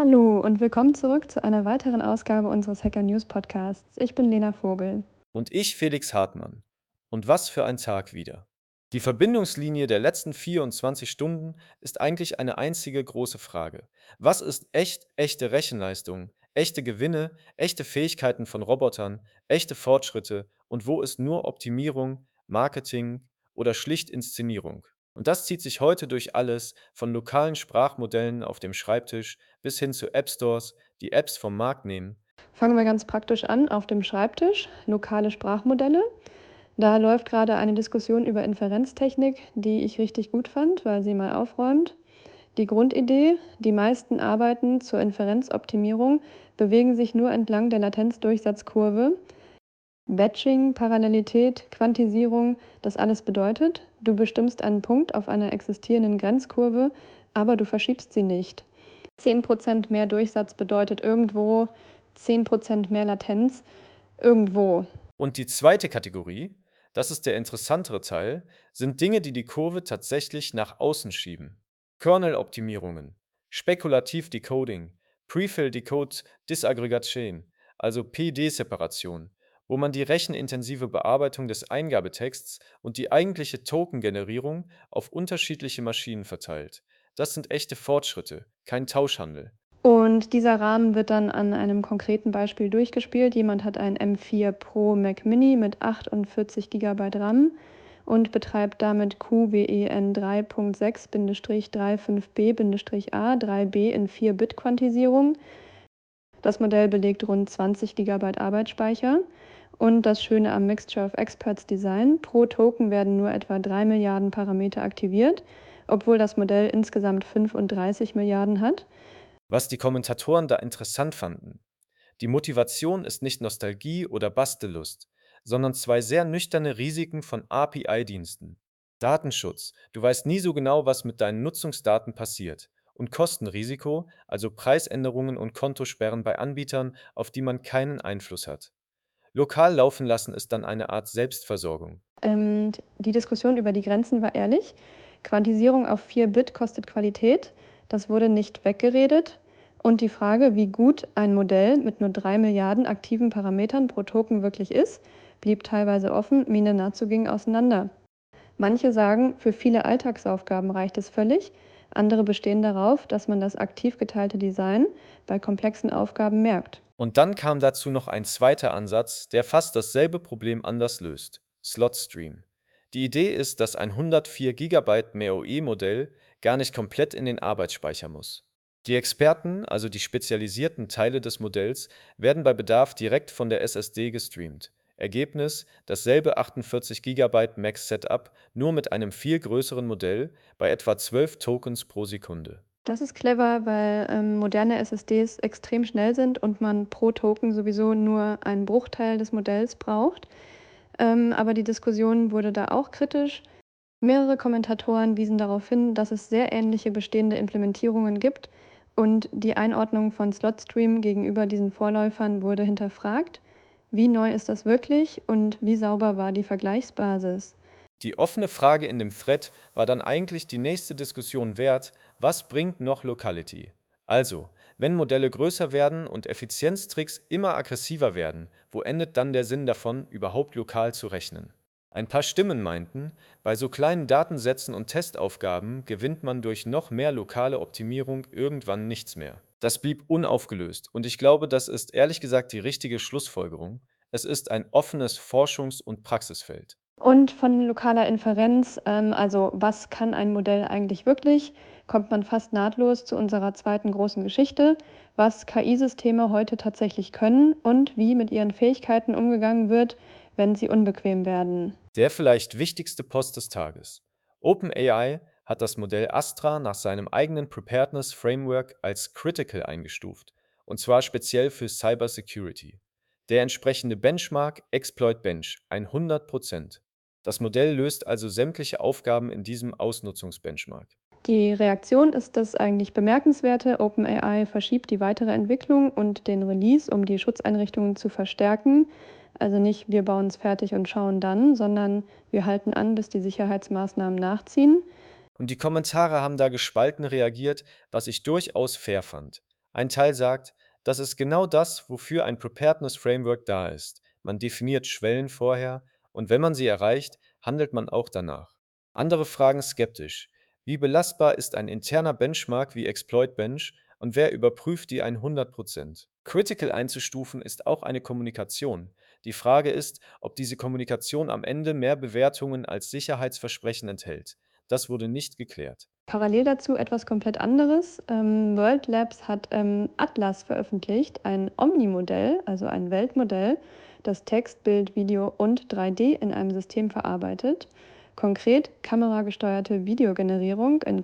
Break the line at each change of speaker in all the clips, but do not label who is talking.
Hallo und willkommen zurück zu einer weiteren Ausgabe unseres Hacker News Podcasts. Ich bin Lena Vogel.
Und ich, Felix Hartmann. Und was für ein Tag wieder. Die Verbindungslinie der letzten 24 Stunden ist eigentlich eine einzige große Frage. Was ist echte Rechenleistung, echte Gewinne, echte Fähigkeiten von Robotern, echte Fortschritte und wo ist nur Optimierung, Marketing oder schlicht Inszenierung? Und das zieht sich heute durch alles, von lokalen Sprachmodellen auf dem Schreibtisch bis hin zu App Stores, die Apps vom Markt nehmen.
Fangen wir ganz praktisch an auf dem Schreibtisch, lokale Sprachmodelle. Da läuft gerade eine Diskussion über Inferenztechnik, die ich richtig gut fand, weil sie mal aufräumt. Die Grundidee, die meisten Arbeiten zur Inferenzoptimierung bewegen sich nur entlang der Latenzdurchsatzkurve. Batching, Parallelität, Quantisierung, das alles bedeutet, du bestimmst einen Punkt auf einer existierenden Grenzkurve, aber du verschiebst sie nicht. 10% mehr Durchsatz bedeutet irgendwo 10% mehr Latenz irgendwo.
Und die zweite Kategorie, das ist der interessantere Teil, sind Dinge, die die Kurve tatsächlich nach außen schieben. Kernel-Optimierungen, Spekulativ-Decoding, Prefill-Decode-Disaggregation, also PD-Separation, wo man die rechenintensive Bearbeitung des Eingabetexts und die eigentliche Token-Generierung auf unterschiedliche Maschinen verteilt. Das sind echte Fortschritte, kein Tauschhandel.
Und dieser Rahmen wird dann an einem konkreten Beispiel durchgespielt. Jemand hat einen M4 Pro Mac Mini mit 48 GB RAM und betreibt damit QWEN 3.6-35B-A 3B in 4-Bit-Quantisierung. Das Modell belegt rund 20 GB Arbeitsspeicher. Und das Schöne am Mixture of Experts Design: Pro Token werden nur etwa 3 Milliarden Parameter aktiviert, obwohl das Modell insgesamt 35 Milliarden hat.
Was die Kommentatoren da interessant fanden: Die Motivation ist nicht Nostalgie oder Bastellust, sondern zwei sehr nüchterne Risiken von API-Diensten. Datenschutz, du weißt nie so genau, was mit deinen Nutzungsdaten passiert. Und Kostenrisiko, also Preisänderungen und Kontosperren bei Anbietern, auf die man keinen Einfluss hat. Lokal laufen lassen ist dann eine Art Selbstversorgung.
Die Diskussion über die Grenzen war ehrlich. Quantisierung auf 4 Bit kostet Qualität. Das wurde nicht weggeredet. Und die Frage, wie gut ein Modell mit nur 3 Milliarden aktiven Parametern pro Token wirklich ist, blieb teilweise offen. Mine Natsu ging auseinander. Manche sagen, für viele Alltagsaufgaben reicht es völlig. Andere bestehen darauf, dass man das aktiv geteilte Design bei komplexen Aufgaben merkt.
Und dann kam dazu noch ein zweiter Ansatz, der fast dasselbe Problem anders löst: Slotstream. Die Idee ist, dass ein 104 GB MEOE-Modell gar nicht komplett in den Arbeitsspeicher muss. Die Experten, also die spezialisierten Teile des Modells, werden bei Bedarf direkt von der SSD gestreamt. Ergebnis: dasselbe 48 GB Max-Setup, nur mit einem viel größeren Modell bei etwa 12 Tokens pro Sekunde.
Das ist clever, weil moderne SSDs extrem schnell sind und man pro Token sowieso nur einen Bruchteil des Modells braucht. Aber die Diskussion wurde da auch kritisch. Mehrere Kommentatoren wiesen darauf hin, dass es sehr ähnliche bestehende Implementierungen gibt und die Einordnung von Slotstream gegenüber diesen Vorläufern wurde hinterfragt. Wie neu ist das wirklich und wie sauber war die Vergleichsbasis?
Die offene Frage in dem Thread war dann eigentlich die nächste Diskussion wert: Was bringt noch Locality? Also, wenn Modelle größer werden und Effizienztricks immer aggressiver werden, wo endet dann der Sinn davon, überhaupt lokal zu rechnen? Ein paar Stimmen meinten, bei so kleinen Datensätzen und Testaufgaben gewinnt man durch noch mehr lokale Optimierung irgendwann nichts mehr. Das blieb unaufgelöst und ich glaube, das ist ehrlich gesagt die richtige Schlussfolgerung. Es ist ein offenes Forschungs- und Praxisfeld.
Und von lokaler Inferenz, also was kann ein Modell eigentlich wirklich, kommt man fast nahtlos zu unserer zweiten großen Geschichte, was KI-Systeme heute tatsächlich können und wie mit ihren Fähigkeiten umgegangen wird, wenn sie unbequem werden.
Der vielleicht wichtigste Post des Tages: OpenAI hat das Modell Astra nach seinem eigenen Preparedness Framework als Critical eingestuft, und zwar speziell für Cybersecurity. Der entsprechende Benchmark Exploit Bench 100%. Das Modell löst also sämtliche Aufgaben in diesem Ausnutzungsbenchmark.
Die Reaktion ist das eigentlich Bemerkenswerte. OpenAI verschiebt die weitere Entwicklung und den Release, um die Schutzeinrichtungen zu verstärken. Also nicht, wir bauen es fertig und schauen dann, sondern wir halten an, bis die Sicherheitsmaßnahmen nachziehen.
Und die Kommentare haben da gespalten reagiert, was ich durchaus fair fand. Ein Teil sagt, das ist genau das, wofür ein Preparedness Framework da ist. Man definiert Schwellen vorher und wenn man sie erreicht, handelt man auch danach. Andere fragen skeptisch, wie belastbar ist ein interner Benchmark wie Exploit Bench und wer überprüft die 100%? Critical einzustufen ist auch eine Kommunikation. Die Frage ist, ob diese Kommunikation am Ende mehr Bewertungen als Sicherheitsversprechen enthält. Das wurde nicht geklärt.
Parallel dazu etwas komplett anderes. World Labs hat Atlas veröffentlicht, ein Omni-Modell, also ein Weltmodell, das Text, Bild, Video und 3D in einem System verarbeitet. Konkret kameragesteuerte Videogenerierung in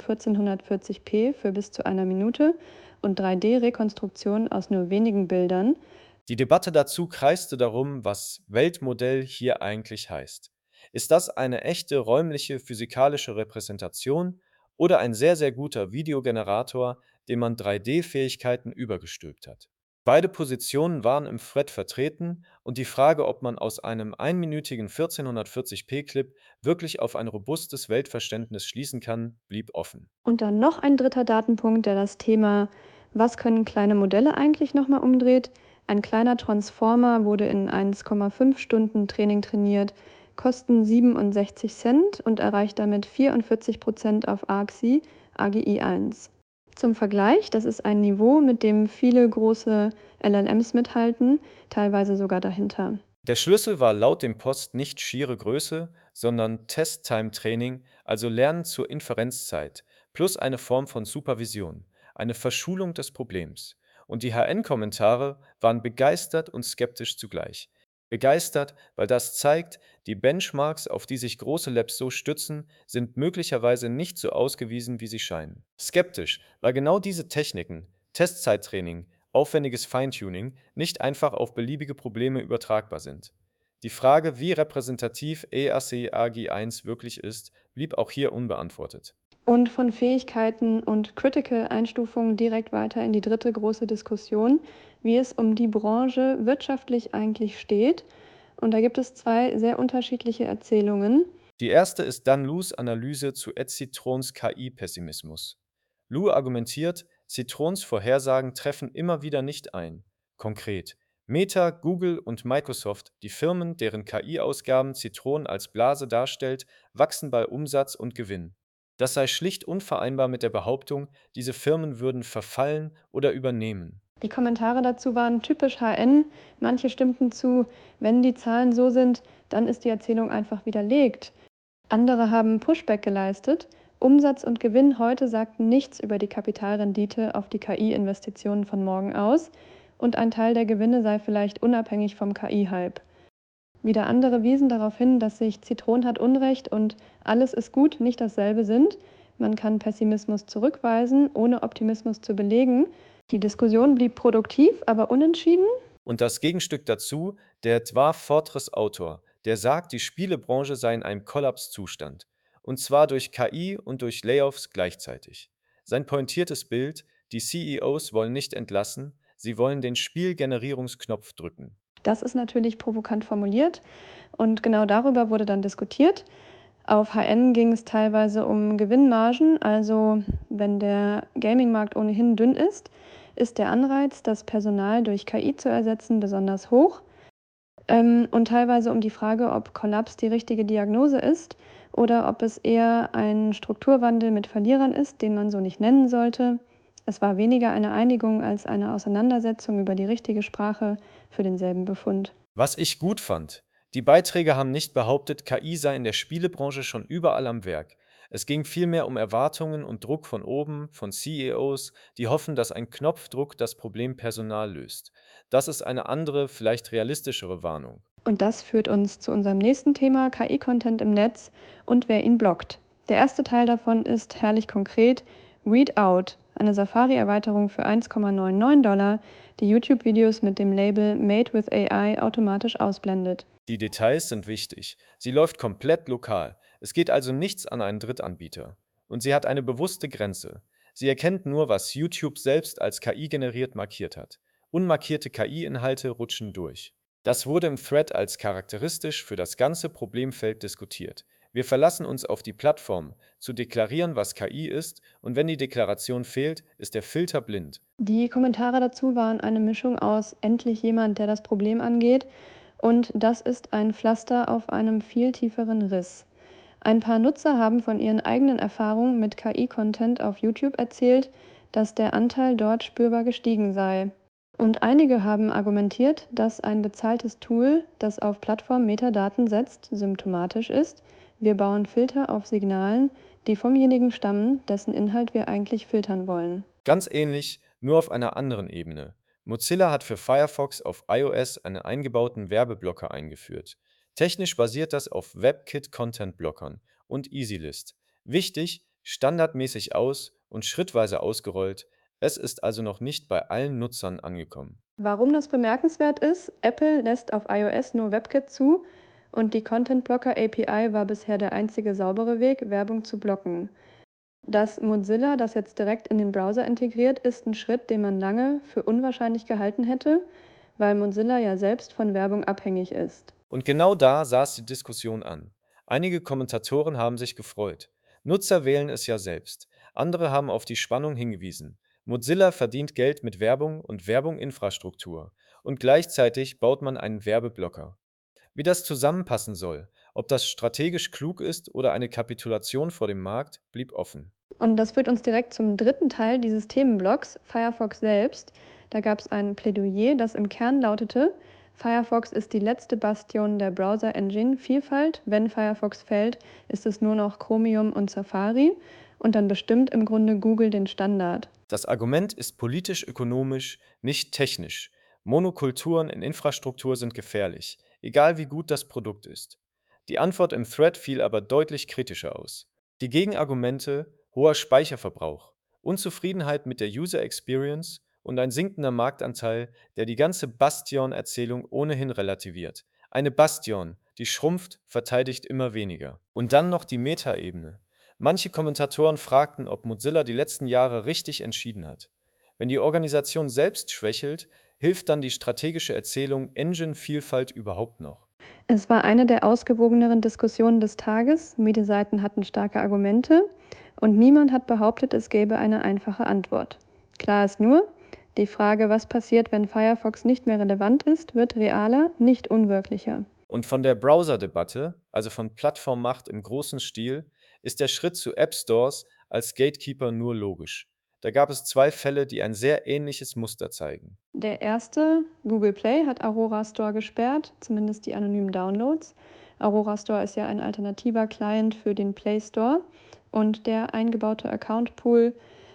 1440p für bis zu einer Minute und 3D-Rekonstruktion aus nur wenigen Bildern.
Die Debatte dazu kreiste darum, was Weltmodell hier eigentlich heißt. Ist das eine echte räumliche physikalische Repräsentation oder ein sehr, sehr guter Videogenerator, dem man 3D-Fähigkeiten übergestülpt hat? Beide Positionen waren im Thread vertreten und die Frage, ob man aus einem einminütigen 1440p-Clip wirklich auf ein robustes Weltverständnis schließen kann, blieb offen.
Und dann noch ein dritter Datenpunkt, der das Thema, was können kleine Modelle eigentlich nochmal umdreht. Ein kleiner Transformer wurde in 1,5 Stunden Training trainiert, kosten 67 Cent und erreicht damit 44% auf ARCSI, AGI 1. Zum Vergleich, das ist ein Niveau, mit dem viele große LLMs mithalten, teilweise sogar dahinter.
Der Schlüssel war laut dem Post nicht schiere Größe, sondern Test-Time-Training, also Lernen zur Inferenzzeit, plus eine Form von Supervision, eine Verschulung des Problems. Und die HN-Kommentare waren begeistert und skeptisch zugleich. Begeistert, weil das zeigt, die Benchmarks, auf die sich große Labs so stützen, sind möglicherweise nicht so ausgewiesen, wie sie scheinen. Skeptisch, weil genau diese Techniken, Testzeittraining, aufwendiges Feintuning nicht einfach auf beliebige Probleme übertragbar sind. Die Frage, wie repräsentativ EAC AGI 1 wirklich ist, blieb auch hier unbeantwortet.
Und von Fähigkeiten und Critical-Einstufungen direkt weiter in die dritte große Diskussion, wie es um die Branche wirtschaftlich eigentlich steht. Und da gibt es zwei sehr unterschiedliche Erzählungen.
Die erste ist Dan Lus Analyse zu Ed Citrons KI-Pessimismus. Lu argumentiert, Citrons Vorhersagen treffen immer wieder nicht ein. Konkret: Meta, Google und Microsoft, die Firmen, deren KI-Ausgaben Citron als Blase darstellt, wachsen bei Umsatz und Gewinn. Das sei schlicht unvereinbar mit der Behauptung, diese Firmen würden verfallen oder übernehmen.
Die Kommentare dazu waren typisch HN. Manche stimmten zu, wenn die Zahlen so sind, dann ist die Erzählung einfach widerlegt. Andere haben Pushback geleistet. Umsatz und Gewinn heute sagten nichts über die Kapitalrendite auf die KI-Investitionen von morgen aus und ein Teil der Gewinne sei vielleicht unabhängig vom KI-Hype. Wieder andere wiesen darauf hin, dass sich Zitron hat Unrecht und alles ist gut nicht dasselbe sind. Man kann Pessimismus zurückweisen, ohne Optimismus zu belegen. Die Diskussion blieb produktiv, aber unentschieden.
Und das Gegenstück dazu, der Dwarf Fortress Autor, der sagt, die Spielebranche sei in einem Kollapszustand. Und zwar durch KI und durch Layoffs gleichzeitig. Sein pointiertes Bild, die CEOs wollen nicht entlassen, sie wollen den Spielgenerierungsknopf drücken.
Das ist natürlich provokant formuliert und genau darüber wurde dann diskutiert. Auf HN ging es teilweise um Gewinnmargen, also wenn der Gaming-Markt ohnehin dünn ist der Anreiz, das Personal durch KI zu ersetzen, besonders hoch. Und teilweise um die Frage, ob Kollaps die richtige Diagnose ist oder ob es eher ein Strukturwandel mit Verlierern ist, den man so nicht nennen sollte. Es war weniger eine Einigung als eine Auseinandersetzung über die richtige Sprache für denselben Befund.
Was ich gut fand: Die Beiträge haben nicht behauptet, KI sei in der Spielebranche schon überall am Werk. Es ging vielmehr um Erwartungen und Druck von oben, von CEOs, die hoffen, dass ein Knopfdruck das Problem Personal löst. Das ist eine andere, vielleicht realistischere Warnung.
Und das führt uns zu unserem nächsten Thema, KI-Content im Netz und wer ihn blockt. Der erste Teil davon ist herrlich konkret, Readout, eine Safari-Erweiterung für 1,99 $, die YouTube-Videos mit dem Label Made with AI automatisch ausblendet.
Die Details sind wichtig. Sie läuft komplett lokal. Es geht also nichts an einen Drittanbieter. Und sie hat eine bewusste Grenze. Sie erkennt nur, was YouTube selbst als KI generiert markiert hat. Unmarkierte KI-Inhalte rutschen durch. Das wurde im Thread als charakteristisch für das ganze Problemfeld diskutiert. Wir verlassen uns auf die Plattform, zu deklarieren, was KI ist, und wenn die Deklaration fehlt, ist der Filter blind.
Die Kommentare dazu waren eine Mischung aus endlich jemand, der das Problem angeht, und das ist ein Pflaster auf einem viel tieferen Riss. Ein paar Nutzer haben von ihren eigenen Erfahrungen mit KI-Content auf YouTube erzählt, dass der Anteil dort spürbar gestiegen sei. Und einige haben argumentiert, dass ein bezahltes Tool, das auf Plattform-Metadaten setzt, symptomatisch ist. Wir bauen Filter auf Signalen, die pomjenigen stammen, dessen Inhalt wir eigentlich filtern wollen.
Ganz ähnlich, nur auf einer anderen Ebene. Mozilla hat für Firefox auf iOS einen eingebauten Werbeblocker eingeführt. Technisch basiert das auf WebKit-Content-Blockern und EasyList. Wichtig, standardmäßig aus und schrittweise ausgerollt. Es ist also noch nicht bei allen Nutzern angekommen.
Warum das bemerkenswert ist: Apple lässt auf iOS nur WebKit zu und die Content Blocker API war bisher der einzige saubere Weg, Werbung zu blocken. Dass Mozilla das jetzt direkt in den Browser integriert, ist ein Schritt, den man lange für unwahrscheinlich gehalten hätte, weil Mozilla ja selbst von Werbung abhängig ist.
Und genau da saß die Diskussion an. Einige Kommentatoren haben sich gefreut. Nutzer wählen es ja selbst. Andere haben auf die Spannung hingewiesen. Mozilla verdient Geld mit Werbung und Werbung-Infrastruktur. Und gleichzeitig baut man einen Werbeblocker. Wie das zusammenpassen soll, ob das strategisch klug ist oder eine Kapitulation vor dem Markt, blieb offen.
Und das führt uns direkt zum dritten Teil dieses Themenblocks, Firefox selbst. Da gab es ein Plädoyer, das im Kern lautete: Firefox ist die letzte Bastion der Browser-Engine-Vielfalt. Wenn Firefox fällt, ist es nur noch Chromium und Safari. Und dann bestimmt im Grunde Google den Standard.
Das Argument ist politisch-ökonomisch, nicht technisch. Monokulturen in Infrastruktur sind gefährlich, egal wie gut das Produkt ist. Die Antwort im Thread fiel aber deutlich kritischer aus. Die Gegenargumente: hoher Speicherverbrauch, Unzufriedenheit mit der User Experience und ein sinkender Marktanteil, der die ganze Bastion-Erzählung ohnehin relativiert. Eine Bastion, die schrumpft, verteidigt immer weniger. Und dann noch die Metaebene. Manche Kommentatoren fragten, ob Mozilla die letzten Jahre richtig entschieden hat. Wenn die Organisation selbst schwächelt, hilft dann die strategische Erzählung Engine-Vielfalt überhaupt noch?
Es war eine der ausgewogeneren Diskussionen des Tages. Medienseiten hatten starke Argumente und niemand hat behauptet, es gäbe eine einfache Antwort. Klar ist nur, die Frage, was passiert, wenn Firefox nicht mehr relevant ist, wird realer, nicht unwirklicher.
Und von der Browser-Debatte, also von Plattformmacht im großen Stil, ist der Schritt zu App-Stores als Gatekeeper nur logisch. Da gab es zwei Fälle, die ein sehr ähnliches Muster zeigen.
Der erste, Google Play, hat Aurora Store gesperrt, zumindest die anonymen Downloads. Aurora Store ist ja ein alternativer Client für den Play Store und der eingebaute Account Pool,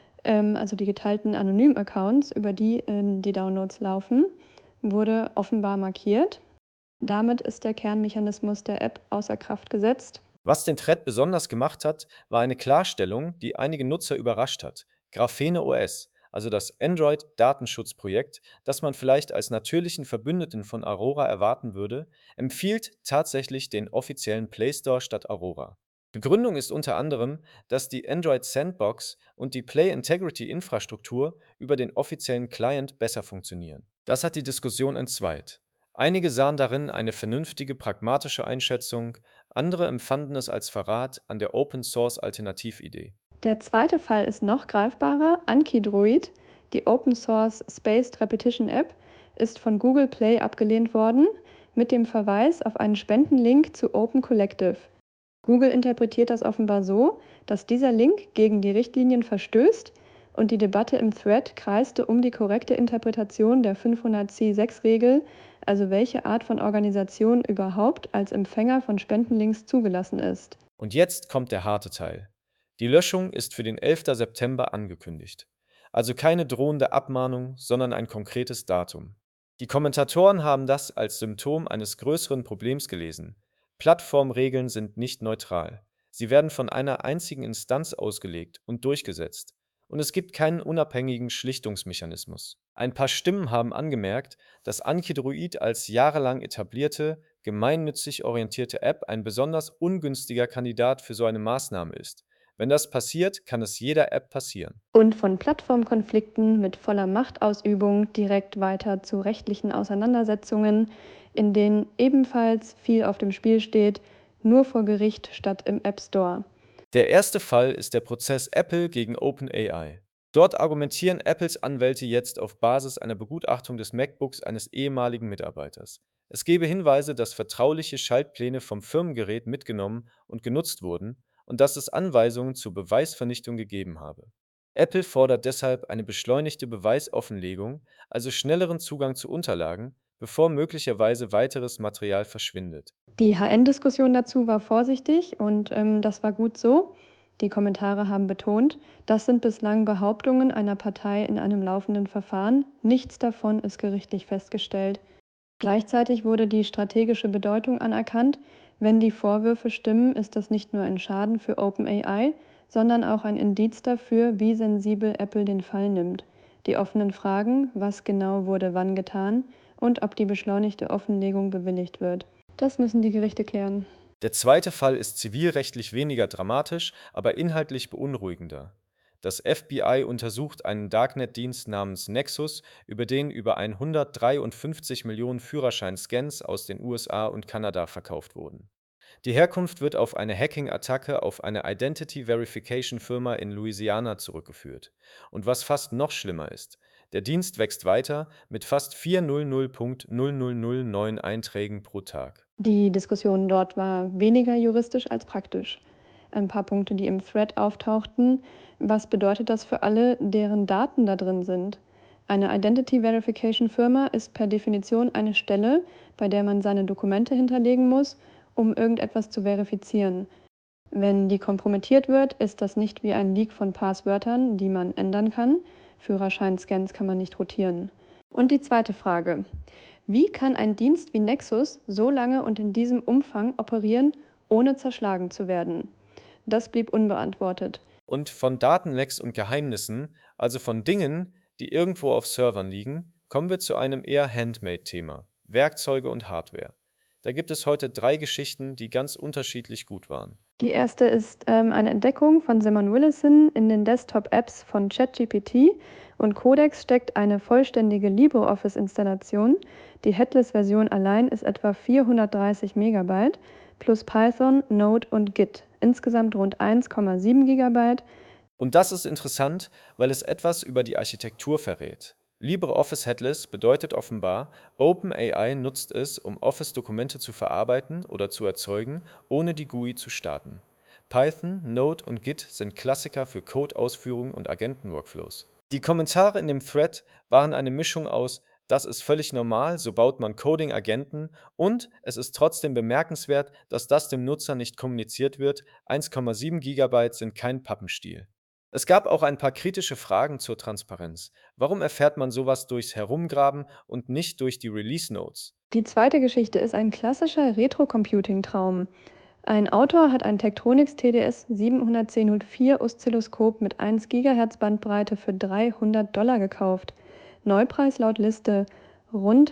also die geteilten anonymen Accounts, über die die Downloads laufen, wurde offenbar markiert. Damit ist der Kernmechanismus der App außer Kraft gesetzt.
Was den Thread besonders gemacht hat, war eine Klarstellung, die einige Nutzer überrascht hat. Graphene OS, also das Android-Datenschutzprojekt, das man vielleicht als natürlichen Verbündeten von Aurora erwarten würde, empfiehlt tatsächlich den offiziellen Play Store statt Aurora. Begründung ist unter anderem, dass die Android Sandbox und die Play Integrity Infrastruktur über den offiziellen Client besser funktionieren. Das hat die Diskussion entzweit. Einige sahen darin eine vernünftige, pragmatische Einschätzung, andere empfanden es als Verrat an der Open-Source-Alternatividee.
Der zweite Fall ist noch greifbarer. Ankydroid, die Open Source Spaced Repetition App, ist von Google Play abgelehnt worden mit dem Verweis auf einen Spendenlink zu Open Collective. Google interpretiert das offenbar so, dass dieser Link gegen die Richtlinien verstößt und die Debatte im Thread kreiste um die korrekte Interpretation der 500c6-Regel, also welche Art von Organisation überhaupt als Empfänger von Spendenlinks zugelassen ist.
Und jetzt kommt der harte Teil. Die Löschung ist für den 11. September angekündigt. Also keine drohende Abmahnung, sondern ein konkretes Datum. Die Kommentatoren haben das als Symptom eines größeren Problems gelesen. Plattformregeln sind nicht neutral. Sie werden von einer einzigen Instanz ausgelegt und durchgesetzt. Und es gibt keinen unabhängigen Schlichtungsmechanismus. Ein paar Stimmen haben angemerkt, dass Ankydroid als jahrelang etablierte, gemeinnützig orientierte App ein besonders ungünstiger Kandidat für so eine Maßnahme ist. Wenn das passiert, kann es jeder App passieren.
Und von Plattformkonflikten mit voller Machtausübung direkt weiter zu rechtlichen Auseinandersetzungen, in denen ebenfalls viel auf dem Spiel steht, nur vor Gericht statt im App Store.
Der erste Fall ist der Prozess Apple gegen OpenAI. Dort argumentieren Apples Anwälte jetzt auf Basis einer Begutachtung des MacBooks eines ehemaligen Mitarbeiters. Es gebe Hinweise, dass vertrauliche Schaltpläne vom Firmengerät mitgenommen und genutzt wurden und dass es Anweisungen zur Beweisvernichtung gegeben habe. Apple fordert deshalb eine beschleunigte Beweisoffenlegung, also schnelleren Zugang zu Unterlagen, bevor möglicherweise weiteres Material verschwindet.
Die HN-Diskussion dazu war vorsichtig und das war gut so. Die Kommentare haben betont, das sind bislang Behauptungen einer Partei in einem laufenden Verfahren. Nichts davon ist gerichtlich festgestellt. Gleichzeitig wurde die strategische Bedeutung anerkannt. Wenn die Vorwürfe stimmen, ist das nicht nur ein Schaden für OpenAI, sondern auch ein Indiz dafür, wie sensibel Apple den Fall nimmt. Die offenen Fragen, was genau wurde wann getan und ob die beschleunigte Offenlegung bewilligt wird. Das müssen die Gerichte klären.
Der zweite Fall ist zivilrechtlich weniger dramatisch, aber inhaltlich beunruhigender. Das FBI untersucht einen Darknet-Dienst namens Nexus, über den über 153 Millionen Führerschein-Scans aus den USA und Kanada verkauft wurden. Die Herkunft wird auf eine Hacking-Attacke auf eine Identity-Verification-Firma in Louisiana zurückgeführt. Und was fast noch schlimmer ist, der Dienst wächst weiter mit fast 400.0009 Einträgen pro Tag.
Die Diskussion dort war weniger juristisch als praktisch. Ein paar Punkte, die im Thread auftauchten. Was bedeutet das für alle, deren Daten da drin sind? Eine Identity Verification Firma ist per Definition eine Stelle, bei der man seine Dokumente hinterlegen muss, um irgendetwas zu verifizieren. Wenn die kompromittiert wird, ist das nicht wie ein Leak von Passwörtern, die man ändern kann. Führerscheinscans kann man nicht rotieren. Und die zweite Frage. Wie kann ein Dienst wie Nexus so lange und in diesem Umfang operieren, ohne zerschlagen zu werden? Das blieb unbeantwortet.
Und von Datenlecks und Geheimnissen, also von Dingen, die irgendwo auf Servern liegen, kommen wir zu einem eher Handmade-Thema: Werkzeuge und Hardware. Da gibt es heute 3 Geschichten, die ganz unterschiedlich gut waren.
Die erste ist eine Entdeckung von Simon Willison in den Desktop-Apps von ChatGPT und Codex steckt eine vollständige LibreOffice-Installation. Die Headless-Version allein ist etwa 430 Megabyte plus Python, Node und Git. Insgesamt rund 1,7 Gigabyte.
Und das ist interessant, weil es etwas über die Architektur verrät. LibreOffice Headless bedeutet offenbar, OpenAI nutzt es, um Office-Dokumente zu verarbeiten oder zu erzeugen, ohne die GUI zu starten. Python, Node und Git sind Klassiker für Code-Ausführung und Agenten-Workflows. Die Kommentare in dem Thread waren eine Mischung aus „Das ist völlig normal, so baut man Coding-Agenten“ und „Es ist trotzdem bemerkenswert, dass das dem Nutzer nicht kommuniziert wird, 1,7 Gigabyte sind kein Pappenstiel“. Es gab auch ein paar kritische Fragen zur Transparenz. Warum erfährt man sowas durchs Herumgraben und nicht durch die Release Notes?
Die zweite Geschichte ist ein klassischer Retro-Computing-Traum. Ein Autor hat ein Tektronix TDS 71004 Oszilloskop mit 1 GHz Bandbreite für $300 gekauft. Neupreis laut Liste rund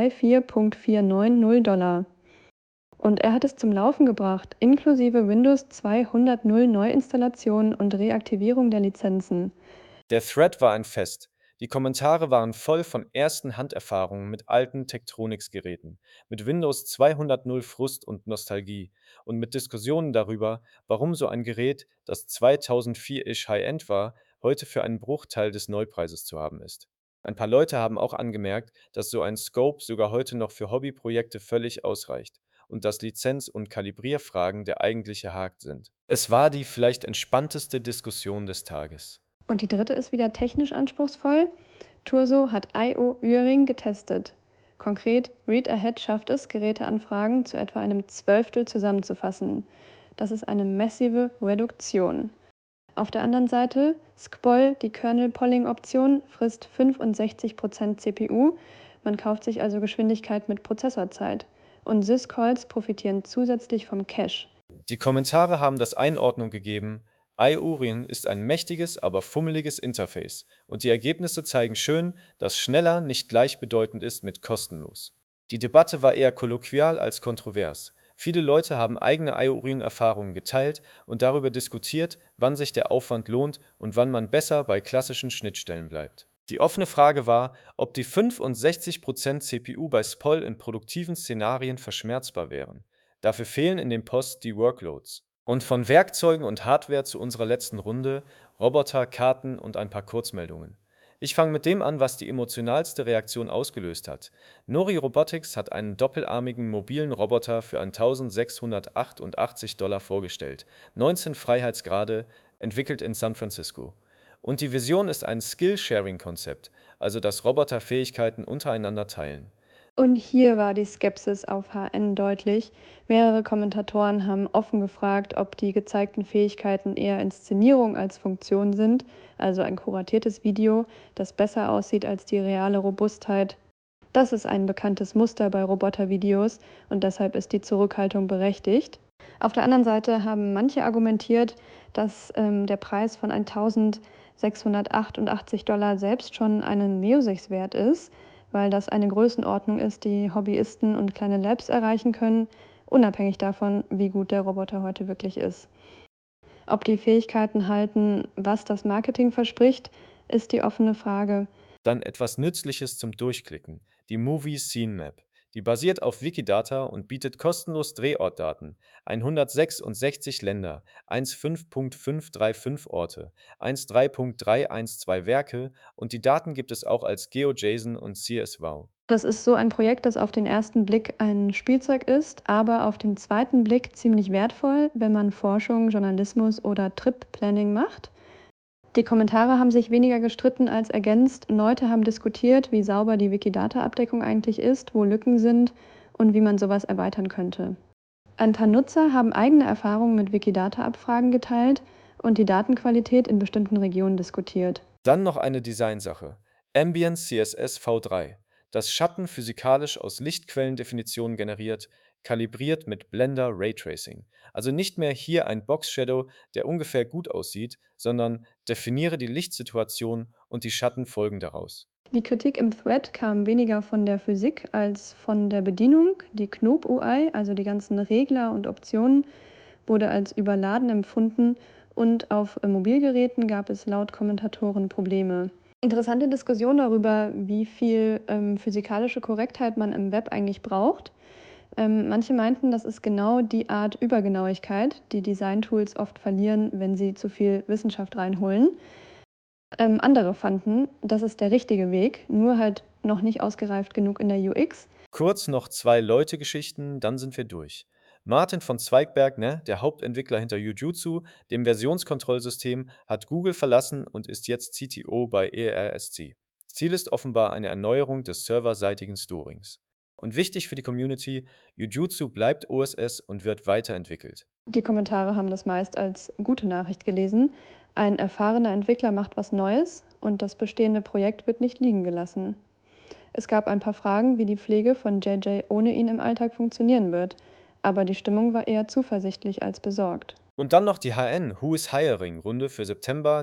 24,490 $. Und er hat es zum Laufen gebracht, inklusive Windows 200.0 Neuinstallation und Reaktivierung der Lizenzen.
Der Thread war ein Fest. Die Kommentare waren voll von ersten Handerfahrungen mit alten Tektronix-Geräten, mit Windows 200.0 Frust und Nostalgie und mit Diskussionen darüber, warum so ein Gerät, das 2004-ish High-End war, heute für einen Bruchteil des Neupreises zu haben ist. Ein paar Leute haben auch angemerkt, dass so ein Scope sogar heute noch für Hobbyprojekte völlig ausreicht und dass Lizenz- und Kalibrierfragen der eigentliche Haken sind. Es war die vielleicht entspannteste Diskussion des Tages.
Und die dritte ist wieder technisch anspruchsvoll. Turso hat I/O Öhring getestet. Konkret, Read Ahead schafft es, Geräteanfragen zu etwa einem Zwölftel zusammenzufassen. Das ist eine massive Reduktion. Auf der anderen Seite, Sqbol, die Kernel-Polling-Option, frisst 65% CPU. Man kauft sich also Geschwindigkeit mit Prozessorzeit. Und Syscalls profitieren zusätzlich vom Cache.
Die Kommentare haben das Einordnung gegeben: iUrin ist ein mächtiges, aber fummeliges Interface und die Ergebnisse zeigen schön, dass schneller nicht gleichbedeutend ist mit kostenlos. Die Debatte war eher kolloquial als kontrovers. Viele Leute haben eigene iUrin-Erfahrungen geteilt und darüber diskutiert, wann sich der Aufwand lohnt und wann man besser bei klassischen Schnittstellen bleibt. Die offene Frage war, ob die 65% CPU bei Spol in produktiven Szenarien verschmerzbar wären. Dafür fehlen in dem Post die Workloads. Und von Werkzeugen und Hardware zu unserer letzten Runde, Roboter, Karten und ein paar Kurzmeldungen. Ich fange mit dem an, was die emotionalste Reaktion ausgelöst hat. Nori Robotics hat einen doppelarmigen mobilen Roboter für 1688 Dollar vorgestellt, 19 Freiheitsgrade, entwickelt in San Francisco. Und die Vision ist ein Skill-Sharing-Konzept, also dass Roboter Fähigkeiten untereinander teilen.
Und hier war die Skepsis auf HN deutlich. Mehrere Kommentatoren haben offen gefragt, ob die gezeigten Fähigkeiten eher Inszenierung als Funktion sind, also ein kuratiertes Video, das besser aussieht als die reale Robustheit. Das ist ein bekanntes Muster bei Robotervideos und deshalb ist die Zurückhaltung berechtigt. Auf der anderen Seite haben manche argumentiert, dass der Preis von 1688 Dollar selbst schon einen Neo-6 wert ist, weil das eine Größenordnung ist, die Hobbyisten und kleine Labs erreichen können, unabhängig davon, wie gut der Roboter heute wirklich ist. Ob die Fähigkeiten halten, was das Marketing verspricht, ist die offene Frage.
Dann etwas Nützliches zum Durchklicken, die Movie Scene Map. Die basiert auf Wikidata und bietet kostenlos Drehortdaten, 166 Länder, 15.535 Orte, 13.312 Werke und die Daten gibt es auch als GeoJSON und CSV.
Das ist so ein Projekt, das auf den ersten Blick ein Spielzeug ist, aber auf den zweiten Blick ziemlich wertvoll, wenn man Forschung, Journalismus oder Trip-Planning macht. Die Kommentare haben sich weniger gestritten als ergänzt. Leute haben diskutiert, wie sauber die Wikidata-Abdeckung eigentlich ist, wo Lücken sind und wie man sowas erweitern könnte. Ein paar Nutzer haben eigene Erfahrungen mit Wikidata-Abfragen geteilt und die Datenqualität in bestimmten Regionen diskutiert.
Dann noch eine Designsache. Ambient CSS V3. Das Schatten physikalisch aus Lichtquellendefinitionen generiert, kalibriert mit Blender Raytracing. Also nicht mehr hier ein Box-Shadow, der ungefähr gut aussieht, sondern definiere die Lichtsituation und die Schatten folgen daraus.
Die Kritik im Thread kam weniger von der Physik als von der Bedienung. Die Knob-UI, also die ganzen Regler und Optionen, wurde als überladen empfunden und auf Mobilgeräten gab es laut Kommentatoren Probleme. Interessante Diskussion darüber, wie viel physikalische Korrektheit man im Web eigentlich braucht. Manche meinten, das ist genau die Art Übergenauigkeit, die Design-Tools oft verlieren, wenn sie zu viel Wissenschaft reinholen. Andere fanden, das ist der richtige Weg, nur halt noch nicht ausgereift genug in der UX.
Kurz noch zwei Leute-Geschichten, dann sind wir durch. Martin von Zweigbergk, ne, der Hauptentwickler hinter Jujutsu, dem Versionskontrollsystem, hat Google verlassen und ist jetzt CTO bei ERSC. Ziel ist offenbar eine Erneuerung des serverseitigen Storings. Und wichtig für die Community, Jujutsu bleibt OSS und wird weiterentwickelt.
Die Kommentare haben das meist als gute Nachricht gelesen. Ein erfahrener Entwickler macht was Neues und das bestehende Projekt wird nicht liegen gelassen. Es gab ein paar Fragen, wie die Pflege von JJ ohne ihn im Alltag funktionieren wird, aber die Stimmung war eher zuversichtlich als besorgt.
Und dann noch die HN Who is Hiring Runde für September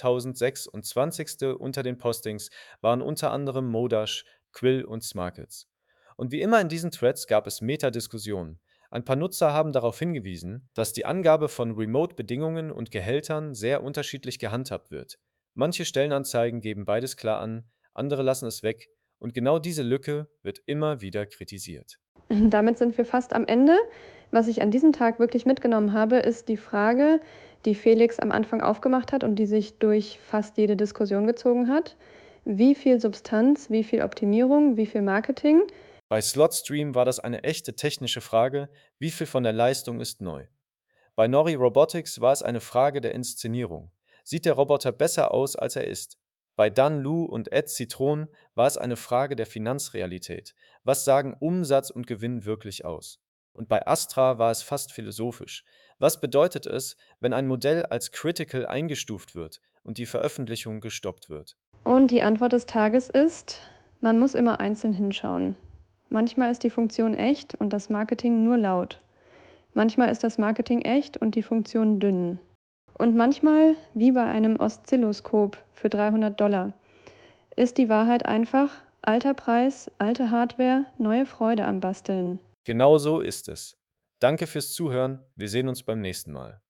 2026. Unter den Postings waren unter anderem Modash, Quill und Smarkets. Und wie immer in diesen Threads gab es Metadiskussionen. Ein paar Nutzer haben darauf hingewiesen, dass die Angabe von Remote-Bedingungen und Gehältern sehr unterschiedlich gehandhabt wird. Manche Stellenanzeigen geben beides klar an, andere lassen es weg und genau diese Lücke wird immer wieder kritisiert.
Damit sind wir fast am Ende. Was ich an diesem Tag wirklich mitgenommen habe, ist die Frage, die Felix am Anfang aufgemacht hat und die sich durch fast jede Diskussion gezogen hat. Wie viel Substanz, wie viel Optimierung, wie viel Marketing?
Bei Slotstream war das eine echte technische Frage, wie viel von der Leistung ist neu. Bei Nori Robotics war es eine Frage der Inszenierung. Sieht der Roboter besser aus, als er ist? Bei Dan Lu und Ed Citron war es eine Frage der Finanzrealität. Was sagen Umsatz und Gewinn wirklich aus? Und bei Astra war es fast philosophisch. Was bedeutet es, wenn ein Modell als critical eingestuft wird und die Veröffentlichung gestoppt wird?
Und die Antwort des Tages ist, man muss immer einzeln hinschauen. Manchmal ist die Funktion echt und das Marketing nur laut. Manchmal ist das Marketing echt und die Funktion dünn. Und manchmal, wie bei einem Oszilloskop für 300 $, ist die Wahrheit einfach alter Preis, alte Hardware, neue Freude am Basteln.
Genau so ist es. Danke fürs Zuhören. Wir sehen uns beim nächsten Mal.